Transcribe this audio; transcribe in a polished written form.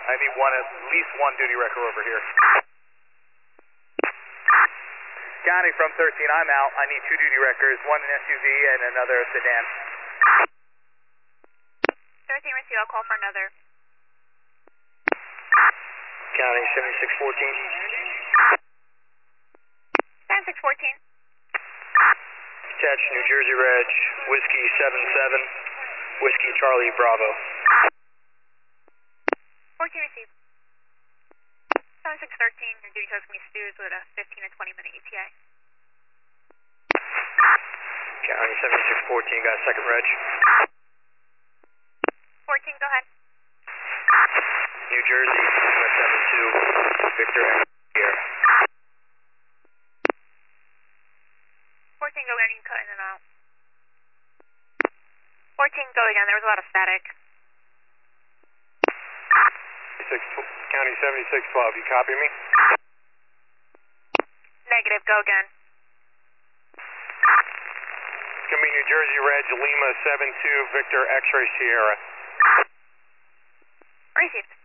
I need at least one duty record over here. County from 13, I'm out. I need 2 duty records, one an SUV and another sedan. 13, receive, I'll call for another. County 7614. 7614. Attach New Jersey Reg, Whiskey 77, Whiskey Charlie Bravo. 14 receive. 7613, your duty token is Stews with a 15 to 20 minute ETA. County 7614, got a second reg. 14, go ahead. New Jersey, 72, Victor here. 14, go again, you can cut in and out. 14, go again, there was a lot of static. County 7612, you copy me? Negative, go again. It's going to be New Jersey Reg, Lima 72, Victor X-Ray Sierra. Received.